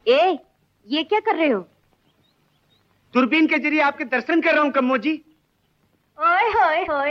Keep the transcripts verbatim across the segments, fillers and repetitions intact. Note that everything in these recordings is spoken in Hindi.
ए, ये क्या कर रहे हो? दूरबीन के जरिए आपके दर्शन कर रहा हूँ कम्मो जी। ओए होए होए।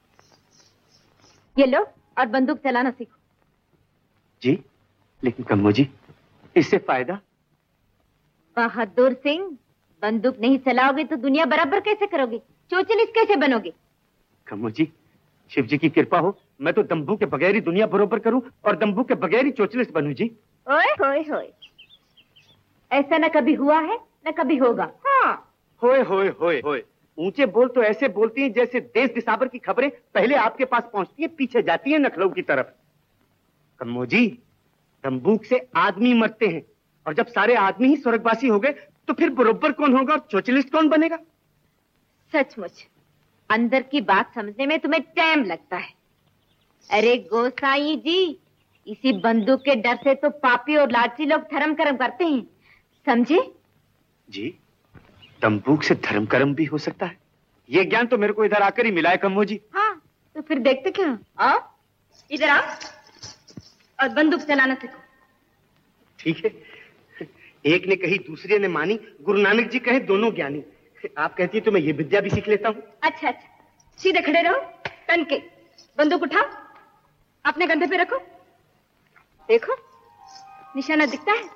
ये लो और बंदूक चलाना सीखो। जी, लेकिन कम्मो जी, इससे फायदा? बहादुर सिंह, बंदूक नहीं चलाओगे तो दुनिया बराबर कैसे करोगे? चोचलिस कैसे बनोगे? कम्मो जी, शिव जी की कृपा हो, मैं तो दम्बू के बगैर ही दुनिया बरोबर करूं और दम्बू के बगैर ही चोचलिस बनूं जी। ओए होए होए, ऐसा न कभी हुआ है न कभी होगा। हाँ। होए होए होए होए, ऊंचे बोल तो ऐसे बोलती हैं जैसे देश दिसाबर की खबरें पहले आपके पास पहुंचती हैं, पीछे जाती हैं नखलऊ की तरफ। कम्मो जी, दम्बूक से आदमी मरते हैं और जब सारे आदमी ही स्वर्गवासी हो गए तो फिर बरोबर कौन होगा और चोचलिस्ट कौन बनेगा? सचमुच अंदर की बात समझने में तुम्हें टाइम लगता है। अरे गोसाई जी, इसी बंदूक के डर से तो पापी और लालची लोग धर्म कर्म करते हैं, समझे? जी, दम्बूक से धर्म कर्म भी हो सकता है, ये ज्ञान तो मेरे को इधर आकर ही मिला है कम्मो जी। हाँ, तो फिर देखते क्यों? आओ इधर आओ और बंदूक चलाना सीखो। ठीक है, एक ने कही दूसरे ने मानी, गुरु नानक जी कहे दोनों ज्ञानी। आप कहती है तो मैं ये विद्या भी सीख लेता हूँ। अच्छा अच्छा, सीधे खड़े रहो, तन के बंदूक उठाओ, अपने कंधे पे रखो, देखो निशाना दिखता है।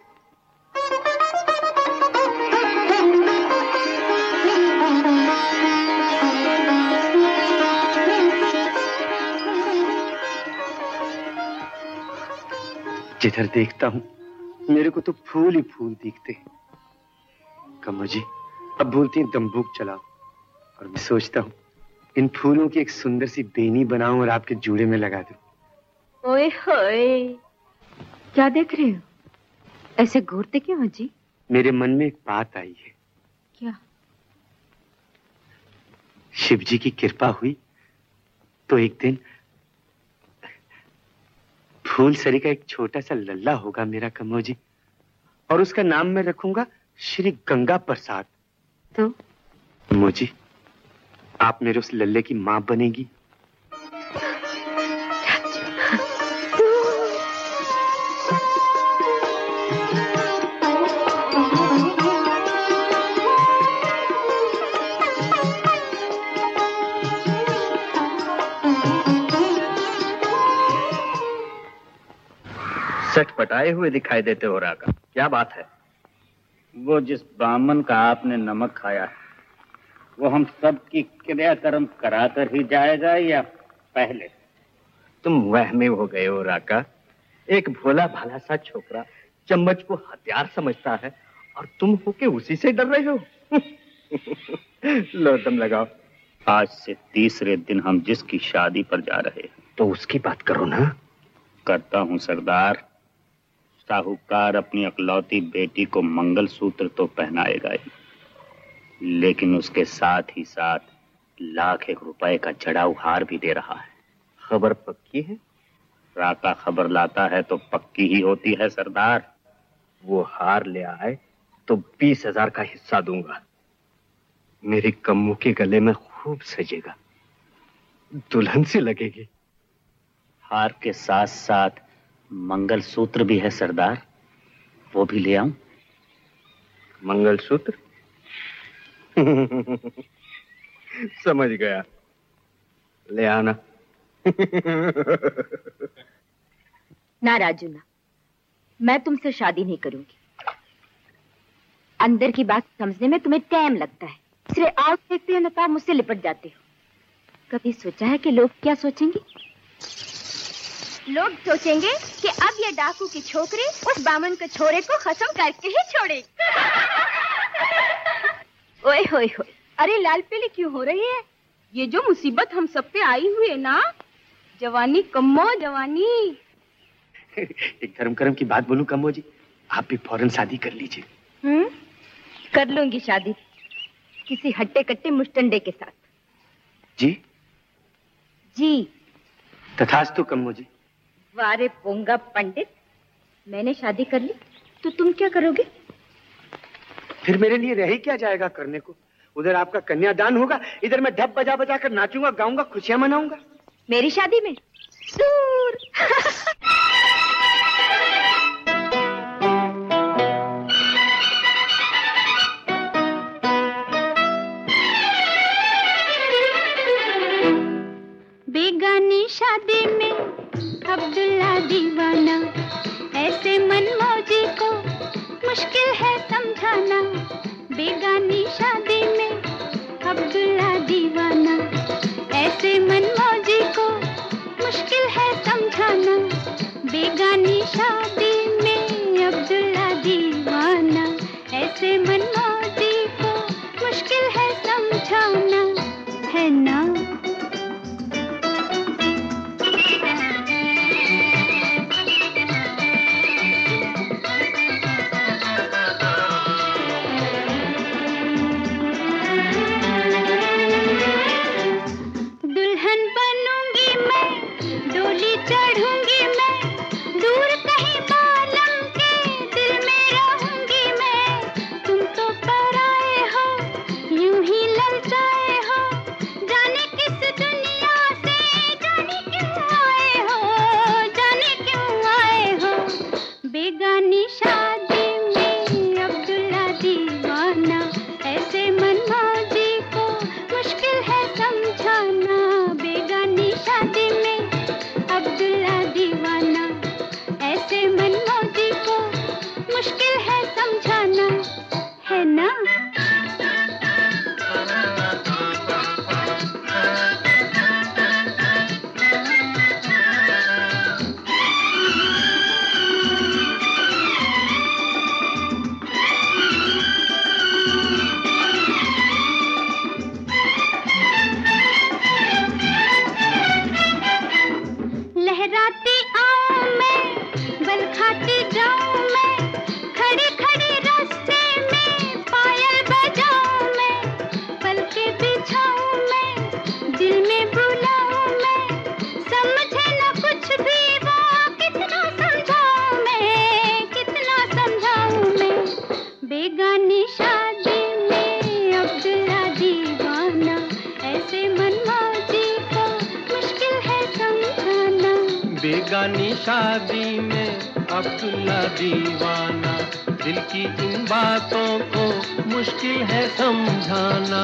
जिधर देखता हूँ मेरे को तो फूल ही फूल दिखते हैं। कम्मो जी, अब बोलती हैं दम्बूक चलाओ और मैं सोचता हूँ इन फूलों की एक सुंदर सी बेनी बनाऊं और आपके जूड़े में लगा दूं। ओए होए, क्या देख रहे हो? ऐसे घूरते क्यों हो जी? मेरे मन में एक बात आई है। क्या? शिव जी की कृपा हुई तो एक दिन फूल सरी का एक छोटा सा लल्ला होगा मेरा कम्मो जी, और उसका नाम मैं रखूंगा श्री गंगा प्रसाद। तो कम्मो जी, आप मेरे उस लल्ले की मां बनेगी। सटपटाए हुए दिखाई देते हो राका, क्या बात है? वो जिस ब्राह्मण का आपने नमक खाया है, वो हम सब की क्रियाकर्म कराकर ही जाएगा या पहले? तुम वहमे हो गए हो राका। एक भोला भाला सा छोकरा चम्मच को हथियार समझता है और तुम होके उसी से डर रहे हो। लो दम लगाओ। आज से तीसरे दिन हम जिसकी शादी पर जा रहे हैं, तो उसकी बात करो ना। करता हूँ सरदार। साहूकार अपनी अकलौती बेटी को मंगलसूत्र तो पहनाएगा ही, लेकिन उसके साथ ही साथ लाख एक रुपए का चढ़ाऊ हार भी दे रहा है। खबर पक्की है? राका खबर लाता है तो पक्की ही होती है सरदार। वो हार ले आए तो बीस हजार का हिस्सा दूंगा। मेरी कम्मू के गले में खूब सजेगा, दुल्हन सी लगेगी। हार के साथ साथ मंगलसूत्र भी है सरदार, वो भी ले आऊं? मंगलसूत्र? समझ गया, ले आना। ना राजू ना, मैं तुमसे शादी नहीं करूंगी। अंदर की बात समझने में तुम्हें टाइम लगता है, सिर्फ आग देखते हैं नकाब मुझसे लिपट जाते हो। कभी सोचा है कि लोग क्या सोचेंगे? लोग सोचेंगे कि अब ये डाकू की छोकरी उस बामन के छोरे को खत्म करके ही छोड़े। ओए होए होए, अरे लाल पीली क्यों हो रही है? ये जो मुसीबत हम सब पे आई हुई है ना, जवानी कम्मो जवानी। एक धर्म कर्म की बात बोलूं कम्मो जी, आप भी फौरन शादी कर लीजिए। हम्म, कर लूंगी शादी किसी हट्टे कट्टे मुस्टंडे के साथ। जी जी तथास्तु कम्मो जी। वारे पोंगा पंडित, मैंने शादी कर ली तो तुम क्या करोगे? फिर मेरे लिए रह ही क्या जाएगा करने को? उधर आपका कन्यादान होगा, इधर मैं ढप बजा बजा कर नाचूंगा, गाऊंगा, खुशियां मनाऊंगा। मेरी शादी में दूर। अब्दुल्ला दीवाना, ऐसे मनमौजी को मुश्किल है समझाना। बेगानी शादी में अब्दुल्ला दीवाना, ऐसे मनमौजी को मुश्किल है समझाना। बेगानी शादी में अब्दुल्ला दीवाना, ऐसे मनमौजी को मुश्किल है समझाना, है ना? दुल्हन बनूंगी मैं, डोली चढ़ूंगी मैं, दूर कहीं बालम के दिल में रहूंगी मैं। तुम तो पराए हो, यूं ही ललचाए हो, जाने किस दुनिया से, जाने क्यों आए हो, जाने क्यों आए हो। बेगानी शादी में अब्दुल्ला दीवाना, ऐसे मनमौजी को मुश्किल है समझाना। बेगानी शादी में अब्दुल्ला दीवाना, ऐसे मनमौजी को मुश्किल है समझाना, है ना? लहराती आऊं मैं, बल खाती जाऊं मैं, खड़ी खड़ी रास्ते में पायल बजाऊं मैं। पलके बिछाऊं मैं, दिल में बुलाऊं मैं, समझे न कुछ भी वो, कितना समझाऊं मैं, कितना समझाऊं मैं। बेगानी शादी में अब्दुल्ला दीवाना, ऐसे मनमौजी को मुश्किल है समझाना। बेगानी शादी में अब्दुल्ला दीवाना, दिल की इन बातों को मुश्किल है समझाना।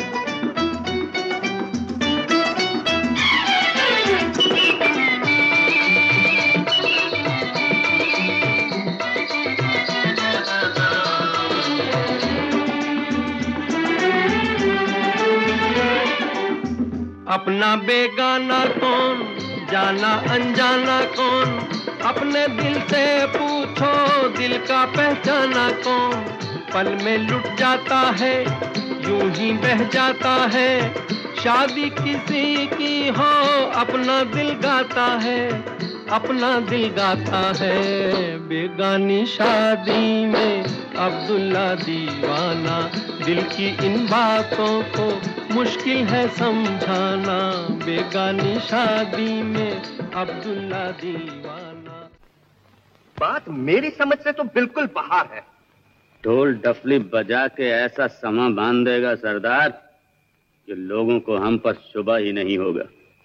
अपना बेगाना कौन, जाना अनजाना कौन, अपने दिल से पूछो दिल का पहचाना कौन। पल में लुट जाता है, यूं ही बह जाता है, शादी किसी की हो अपना दिल गाता है, अपना दिल गाता है। बेगानी शादी में अब्दुल्ला दीवाना, दिल की इन बातों को मुश्किल है समझाना। बेगानी शादी में अब्दुल्ला दीवाना। बात मेरी समझ से तो बिल्कुल बाहर है। ढोल डफली बजा के ऐसा समा बांध देगा सरदार कि लोगों को हम पर शुबा ही नहीं होगा।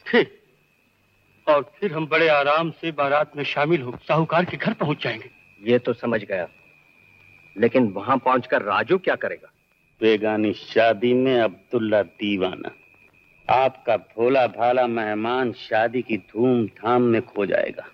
और फिर हम बड़े आराम से बारात में शामिल हो साहूकार के घर पहुंच जाएंगे। ये तो समझ गया, लेकिन वहां पहुंचकर राजू क्या करेगा? बेगानी शादी में अब्दुल्ला दीवाना, आपका भोला भाला मेहमान शादी की धूमधाम में खो जाएगा।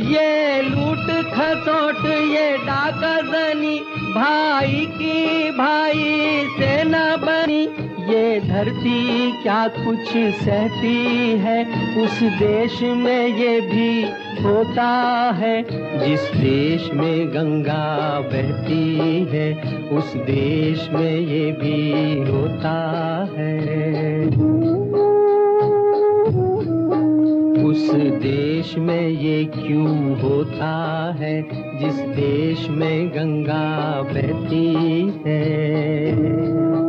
भाई की भाई ये धरती क्या कुछ सहती है, उस देश में ये भी होता है। जिस देश में गंगा बहती है, उस देश में ये भी होता है। उस देश में ये क्यों होता है, जिस देश में गंगा बहती है।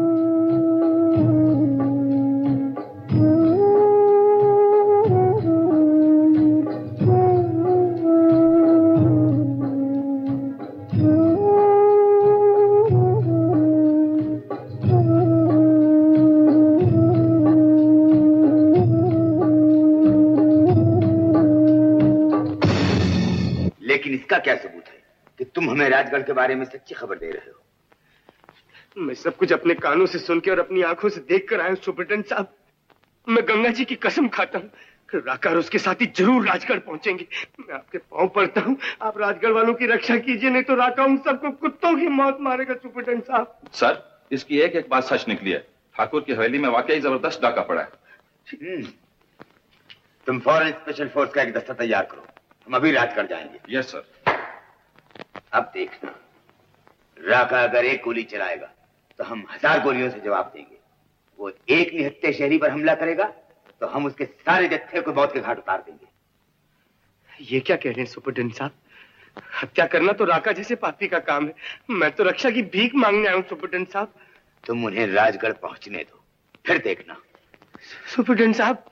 लेकिन इसका क्या सबूत है कि तुम हमें राजगढ़ के बारे में सच्ची खबर दे रहे हो? मैं सब कुछ अपने कानों से सुन के और अपनी आंखों से देख कर आया हूं सुपरटेंडेंट साहब। मैं गंगा जी की कसम खाता हूं कि राका और उसके साथी जरूर राजगढ़ पहुंचेंगे। मैं आपके पांव पड़ता हूं, आप राजगढ़ वालों की रक्षा कीजिए, नहीं तो राका उन सबको कुत्तों की मौत मारेगा सुपरटेंडेंट साहब। सर, इसकी एक एक बात सच निकली है। ठाकुर की हवेली में वाकई जबरदस्त डाका पड़ा है। तुम फौरन स्पेशल फोर्स का एक दस्ता तैयार करो, हम अभी राजगढ़ जाएंगे। Yes sir. अब देखना, राका अगर एक गोली चलाएगा तो हम हजार गोलियों से जवाब देंगे। वो एक निहत्थे शहरी पर हमला करेगा तो हम उसके सारे जत्थे को मौत के घाट उतार देंगे। ये क्या कह रहे हैं सुपरटेंडेंट साहब? हत्या करना तो राका जैसे पापी का काम है। मैं तो रक्षा की भीख मांगने आया हूं सुपरटेंडेंट साहब। तुम उन्हें राजगढ़ पहुंचने दो, फिर देखना। सुपरटेंडेंट साहब,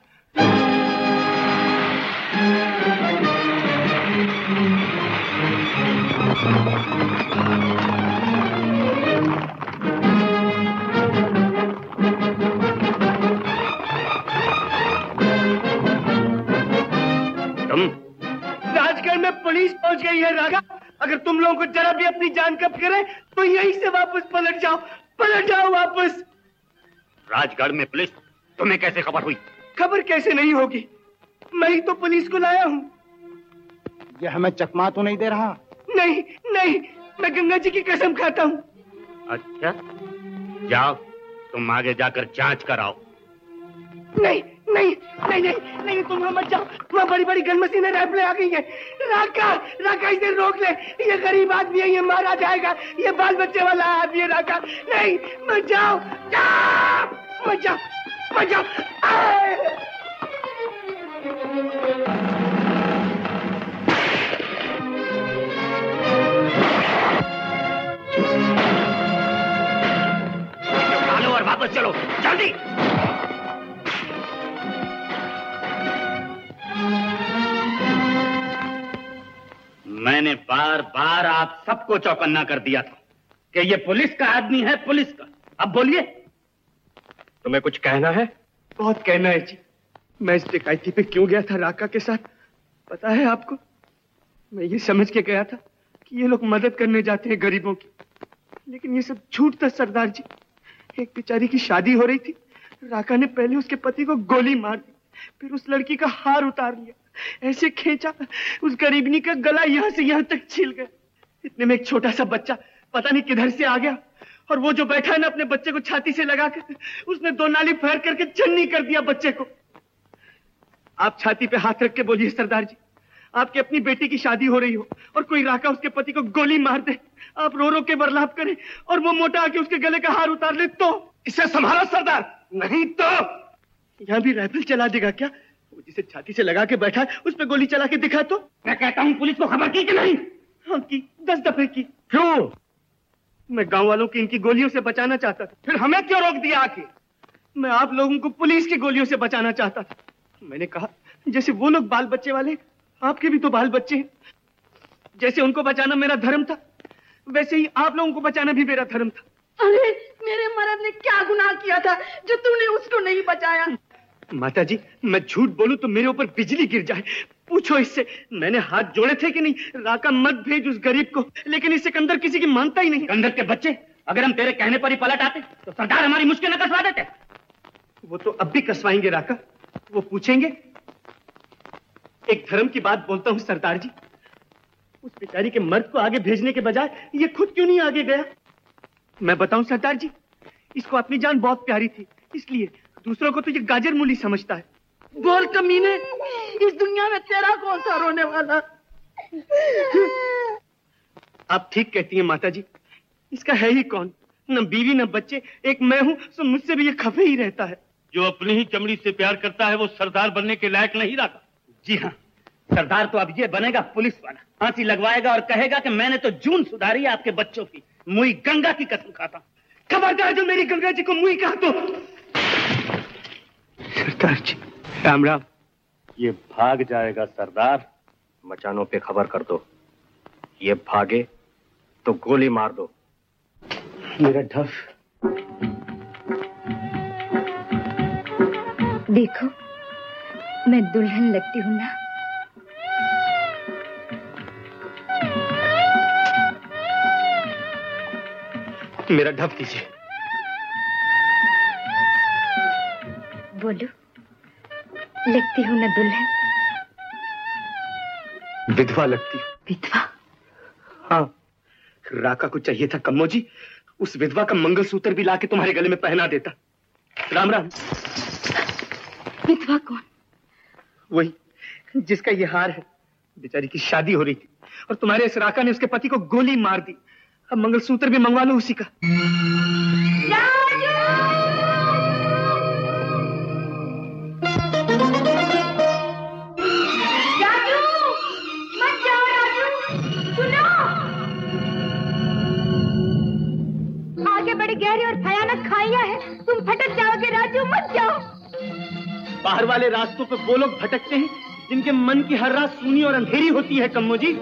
तुम राजगढ़ में पुलिस पहुंच गई है राका। अगर तुम लोगों को जरा भी अपनी जान कब करे तो यहीं से वापस पलट जाओ, पलट जाओ वापस। राजगढ़ में पुलिस? तुम्हें कैसे खबर हुई? खबर कैसे नहीं होगी, मैं ही तो पुलिस को लाया हूं। ये हमें चकमा तो नहीं दे रहा? नहीं नहीं, मैं गंगा जी की कसम खाता हूं। अच्छा, जाओ तुम आगे जाकर जांच कराओ। नहीं नहीं नहीं नहीं नहीं, तुम वहां मत जाओ, वहां बड़ी बड़ी गन मशीनें राइफलें आ गई हैं। राका, राका इसे रोक ले, ये गरीब आदमी है, ये मारा जाएगा, ये बाल बच्चे वाला आदमी है राका। नहीं, मत जाओ, जाओ, मत जाओ, मत जाओ। निकालो और वापस चलो, जल्दी। मैंने बार बार आप सबको चौकन्ना कर दिया था कि ये पुलिस का आदमी है, पुलिस का। अब बोलिए, तुम्हें कुछ कहना है? बहुत कहना है जी। मैं इस डकैती पे क्यों गया था राका के साथ, पता है आपको? मैं ये समझ के गया था कि ये लोग मदद करने जाते हैं गरीबों की, लेकिन ये सब झूठ था सरदार जी। एक बेचारी की शादी हो रही थी, राका ने पहले उसके पति को गोली मार दी, फिर उस लड़की का हार उतार लिया, ऐसे खींचा उस गरीबनी का गला यहां से यहां तक छिल गया। इतने में एक छोटा सा बच्चा पता नहीं किधर से आ गया, और वो जो बैठा है ना अपने बच्चे को छाती से लगाकर, उसने दो नाली फायर करके चन्नी कर दिया बच्चे को। आप छाती पे हाथ रख के बोलिए सरदार जी, आपकी अपनी बेटी की शादी हो रही हो और कोई राका उसके पति को गोली मार दे, आप रो रो के बर्लाप करें और वो मोटा आके उसके गले का हार उतार ले, तो इसे संभालो सरदार, नहीं तो यहां भी राइफल चला देगा क्या? वो जिसे छाती से लगा के बैठा है उस पर गोली चला के दिखा तो। मैं कहता हूं पुलिस को खबर की कि नहीं? हाँ की, दस दफे की। क्यों? मैं गांव वालों की इनकी गोलियों से बचाना चाहता था। फिर हमें क्यों रोक दिया आके? मैं आप लोगों को पुलिस की गोलियों से बचाना चाहता था। मैंने कहा जैसे वो लोग बाल बच्चे वाले, आपके भी तो बाल बच्चे हैं, जैसे उनको बचाना मेरा धर्म था, वैसे ही आप लोगों को बचाना भी मेरा धर्म था। अरे मेरे मर्द ने क्या गुनाह किया था जो तूने उसको नहीं बचाया? माता जी, मैं झूठ बोलूं तो मेरे ऊपर बिजली गिर जाए। पूछो इससे, मैंने हाथ जोड़े थे कि नहीं, राका मत भेज उस गरीब को, लेकिन इस सिकंदर किसी की मानता ही नहीं। सिकंदर के बच्चे, अगर हम तेरे कहने पर ही पलट आते तो सरदार हमारी मुश्किल न कसवा देते। वो तो अब भी कसवाएंगे राका, वो पूछेंगे। एक धर्म की बात बोलता हूं सरदार जी, उस बेचारी के मर्द को आगे भेजने के बजाय ये खुद क्यों नहीं आगे गया? मैं बताऊं सरदार जी, इसको अपनी जान बहुत प्यारी थी, इसलिए दूसरों को तो ये गाजर मूली समझता है। बोल कमीने, इस दुनिया में तेरा कौन सा रोने वाला? आप ठीक कहती हैं माता जी, इसका है ही कौन? न बीवी न बच्चे, एक मैं हूँ, तो मुझसे भी ये खफे ही रहता है। जो अपनी ही चमड़ी से प्यार करता है वो सरदार बनने के लायक नहीं रहा। जी हाँ, सरदार तो अब ये बनेगा पुलिस वाला, फांसी लगवाएगा और कहेगा कि मैंने तो जून सुधारी आपके बच्चों की। मुई गंगा की कसम खाता, खबरदार जो मेरी गंगा जी को मुई कहा तो। सरदार जी राम राम। ये भाग जाएगा सरदार, मचानों पे खबर कर दो। ये भागे तो गोली मार दो। मेरा ढफ। देखो मैं दुल्हन लगती हूँ ना? मेरा ढफ दीजिए। बोलो, लगती हूँ ना दुल्हन? विधवा लगती हूँ। विधवा? हाँ, राका को चाहिए था कम्मो जी, उस विधवा का मंगलसूत्र भी लाके तुम्हारे गले में पहना देता। राम राम। विधवा कौन? वही जिसका ये हार है। बेचारी की शादी हो रही थी और तुम्हारे इस राका ने उसके पति को गोली मार दी। अब मंगलसूत्र भी मंगवा लो उसी का। आगे बड़ी गहरी और भयानक खाइयां है, तुम भटक जाओगे राजू, मत जाओ। बाहर वाले रास्तों पे वो लोग भटकते हैं जिनके मन की हर रात सूनी और अंधेरी होती है कम्मो जी।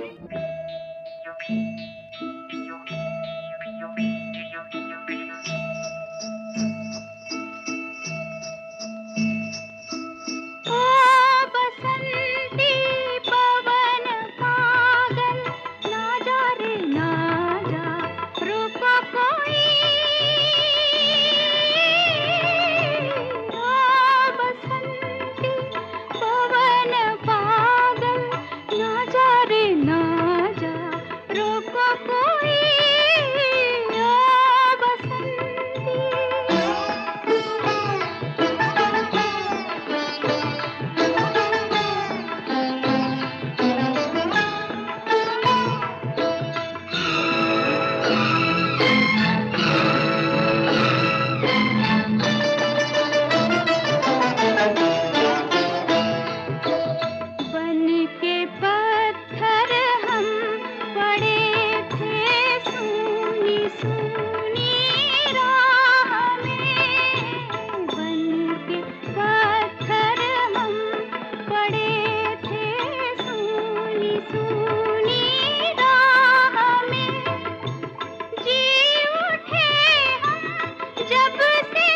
जब से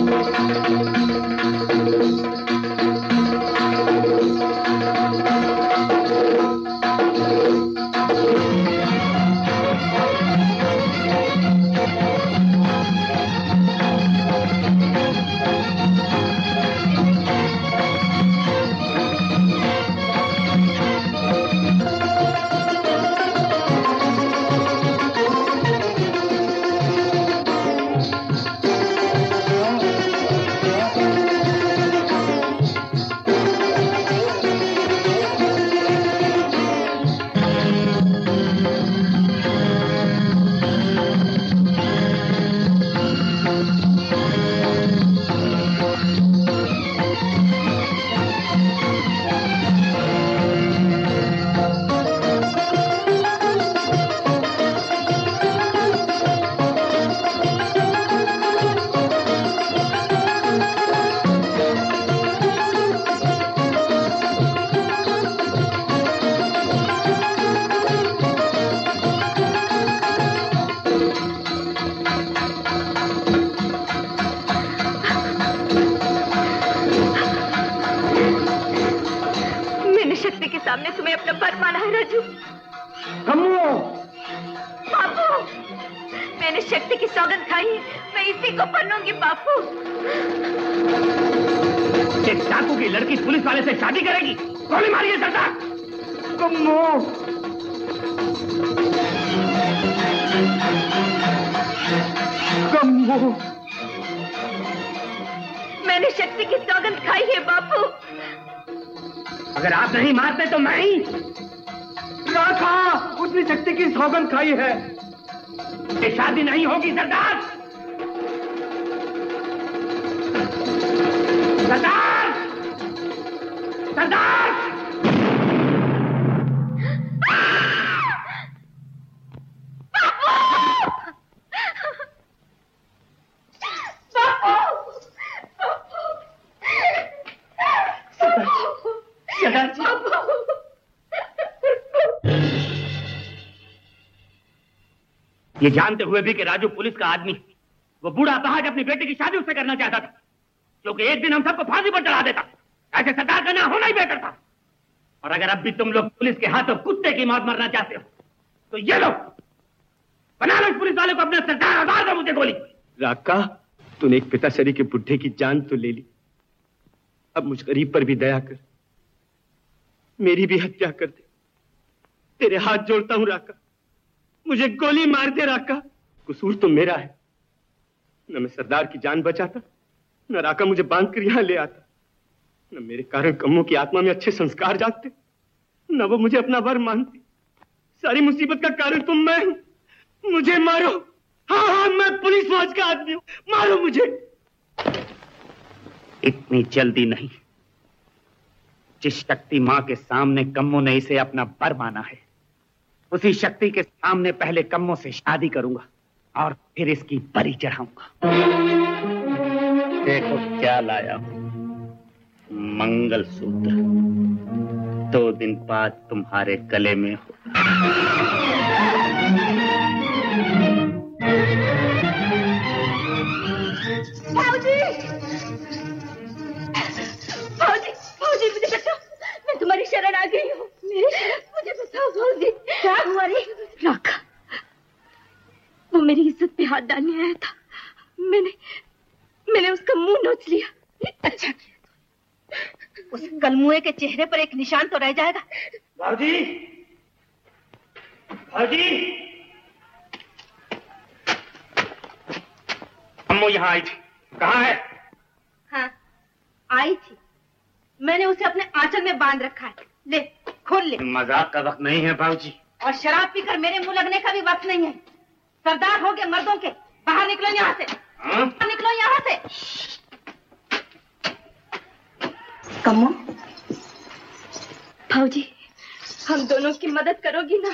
ये जानते हुए भी कि राजू पुलिस का आदमी, वो बूढ़ा अपाहज अपनी बेटी की शादी उससे करना चाहता था, क्योंकि एक दिन हम सबको फांसी पर चढ़ा देता। ऐसे सरदार का ना होना ही बेहतर था। और अगर अब भी तुम लोग पुलिस के हाथों कुत्ते की मौत मरना चाहते हो, तो ये लो, बनारस पुलिस वाले को अपना सरदार आवाज दो मुझे गोली। राका, तूने एक पिताश्री के बुढ़े की जान तो ले ली, अब मुझ गरीब पर भी दया कर, मेरी भी हत्या कर दे। तेरे हाथ जोड़ता हूं राका, मुझे गोली मार दे राका। कसूर तो मेरा है, न मैं सरदार की जान बचाता, न राका मुझे बांध कर यहां ले आता, न मेरे कारण कम्मों की आत्मा में अच्छे संस्कार जागते, न वो मुझे अपना वर मानती। सारी मुसीबत का कारण तुम मैं हूं, मुझे मारो। हाँ हाँ, मैं पुलिस फौज का आदमी हूं, मारो मुझे। इतनी जल्दी नहीं। जिस शक्ति मां के सामने कम्मो ने इसे अपना वर माना है, उसी शक्ति के सामने पहले कम्मो से शादी करूंगा और फिर इसकी बलि चढ़ाऊंगा। देखो क्या लाया हूं, मंगलसूत्र। दो दिन बाद तुम्हारे गले में होगा। भाऊजी, भाऊजी, भाऊजी मुझे बचाओ, मैं तुम्हारी शरण आ गई हूँ। मुझे बचाओ भाऊजी। क्या हुआ रे? राका, वो मेरी इज्जत पे हाथ डालने आया था, मैंने मैंने उसका मुंह नोच लिया। अच्छा किया। उस कलमुए के चेहरे पर एक निशान तो रह जाएगा। भाऊजी, भाऊजी, अम्मू यहाँ आई थी, कहाँ है? हाँ, आई थी। मैंने उसे अपने आंचल में बांध रखा है। ले, खोल ले। मजाक का वक्त नहीं है भाऊजी। और शराब पीकर मेरे मुंह लगने का भी वक्त नहीं है। सरदार हो गए मर्दों के, बाहर निकलो यहाँ से। हाँ? निकलो यहाँ से। कम्मो, भाऊजी, हम दोनों की मदद करोगी ना?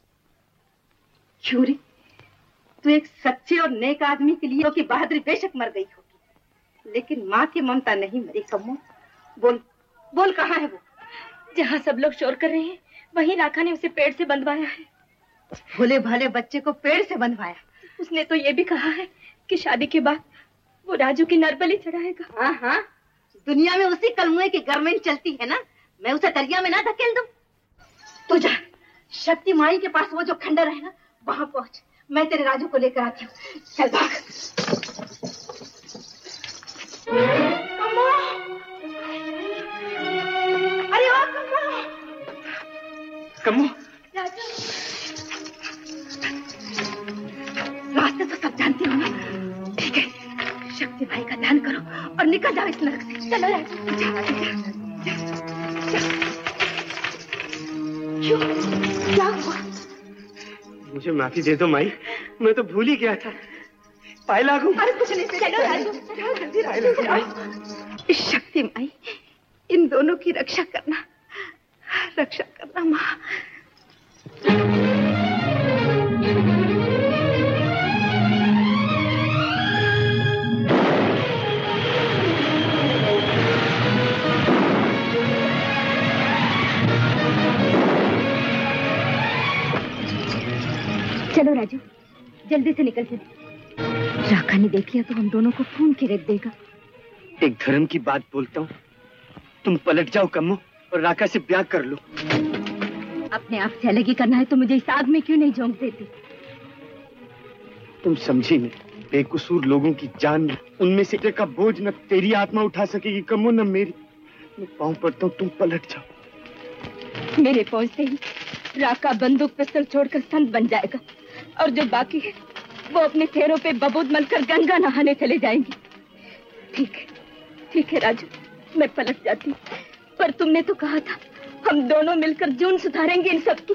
यूरी, तू एक सच्चे और नेक आदमी के लिए की बहादुरी बेशक मर गई होगी, लेकिन माँ की ममता नहीं मरी। कम्मो, बोल बोल, कहाँ है वो? जहाँ सब लोग शोर कर रहे हैं, वहीं राका ने उसे पेड़ से बंधवाया है। भोले भाले बच्चे को पेड़ से बंधवाया? उसने तो ये भी कहा है कि शादी के बाद वो राजू की नरबली चढ़ाएगा। हाँ हाँ, दुनिया में उसी कलमुए की गवर्नमेंट चलती है ना, मैं उसे दरिया में ना धकेल दूं। तू जा, शक्ति माई के पास वो जो खंडर है ना, वहां पहुंच, मैं तेरे राजू को लेकर आती हूँ। चल भाग। अरे ओ कम्मो, राजू, रास्ते तो सब जानती हो ना? ठीक है, शक्ति भाई का ध्यान करो और निकल जाओ इस नरक से। चलो राजू, क्यों, क्या हुआ? मुझे माफी दे दो माई, मैं तो भूल ही गया था। पाए लागू। अरे कुछ नहीं, चलो राजू, जाओ जल्दी राजू, जाओ। शक्ति माई, इन दोनों की रक्षा करना, रक्षा करना माँ। चलो राजू, जल्दी से निकल चले। राका ने देख लिया तो हम दोनों को खून के रख देगा। एक धर्म की बात बोलता हूँ, तुम पलट जाओ कम्मो और राका से ब्याह कर लो। अपने आप से अलग ही करना है तो मुझे इस आग में क्यों नहीं झोंक देती? तुम समझी नहीं, बेकसूर लोगों की जान, उनमें से एक का बोझ न तेरी आत्मा उठा सकेगी कम्मो, न मेरी। मैं पाँव पड़ता हूँ, तुम पलट जाओ। मेरे पहुंचते ही राका बंदूक पिस्तौल छोड़कर संत बन जाएगा और जो बाकी है वो अपने चेहरों पे बबूद मलकर गंगा नहाने चले जाएंगे। ठीक है, ठीक है राजू, मैं पलट जाती हूँ, पर तुमने तो कहा था हम दोनों मिलकर जून सुधारेंगे इन सबकी।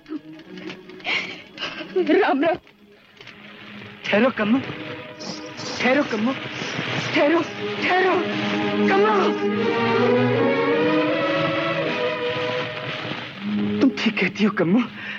राम राम। ठहरो कम्मो, ठहरो कम्मो, ठहरो, ठहरो कम्मो। तुम ठीक कहती हो कम्मो,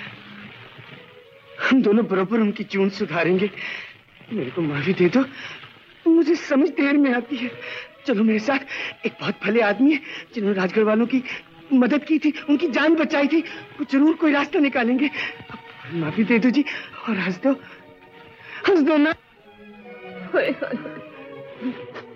हम दोनों बराबर उनकी जून सुधारेंगे। मेरे को माफी दे दो, मुझे समझ देर में आती है। चलो मेरे साथ, एक बहुत भले आदमी है जिन्होंने राजगढ़ वालों की मदद की थी, उनकी जान बचाई थी, वो जरूर कोई रास्ता निकालेंगे। माफी दे दो जी और हंस दो, हंस दो ना। होए होए।